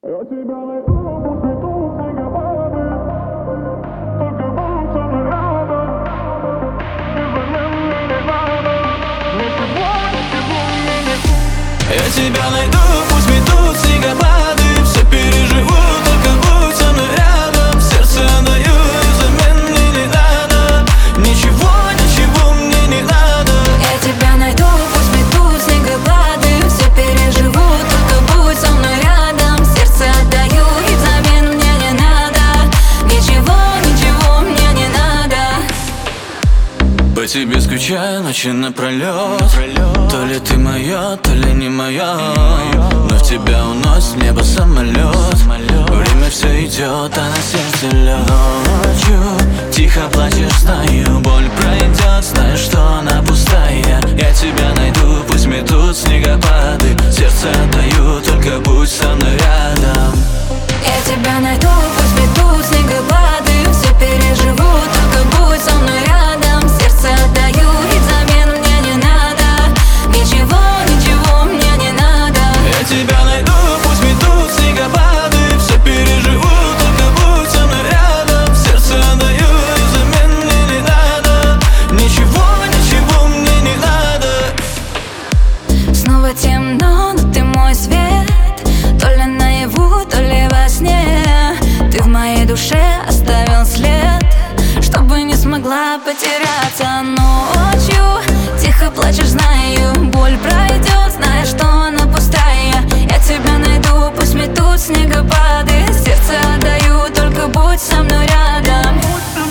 Я тебя найду, пусть метут снегопады, только будь со мной рядом. Без замен мне не надо, ничего мне не. Я тебя найду, пусть метут снегопады, все переживу, только будь со мной рядом. Сердце отдаю, и взамен мне не надо, ничего, ничего мне не надо. Я тебя найду, пусть метут снегопады, все переживу, только будь со мной рядом. Сердце отдаю, и взамен мне не надо, ничего, ничего мне не надо. По тебе скучаю ночи напролет, то ли ты моя, то ли не моя, но в тебя уносит в небо самолет. Время все идет, а на сердце лед. Ночью тихо плачешь, знаю, боль пройдет, знаю, что она пустая. Я тебя найду, пусть метут снегопады, сердце отдаю, только будь со мной рядом. Я тебя найду, пусть метут снегопады, все переживу, только будь со мной рядом. Сердце отдаю, и взамен мне не надо, ничего, ничего мне не надо. Я тебя найду, пусть метут снегопады, все переживу, только будь со мной рядом. Сердце отдаю, и взамен мне не надо, ничего, ничего мне не надо. Снова темно, но ты мой свет, то ли наяву, то ли во сне. Ты в моей душе оставил след, чтобы не смогла потеряться. Ночью тихо плачешь, знаю, боль пройдет, знаешь, что она пустая. Я тебя найду, пусть метут снегопады, сердце отдаю, только будь со мной рядом.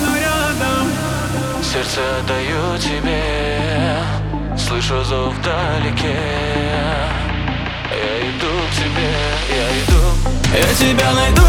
Сердце отдаю тебе, слышу зов вдалеке. Я иду к тебе, я иду. Я тебя найду,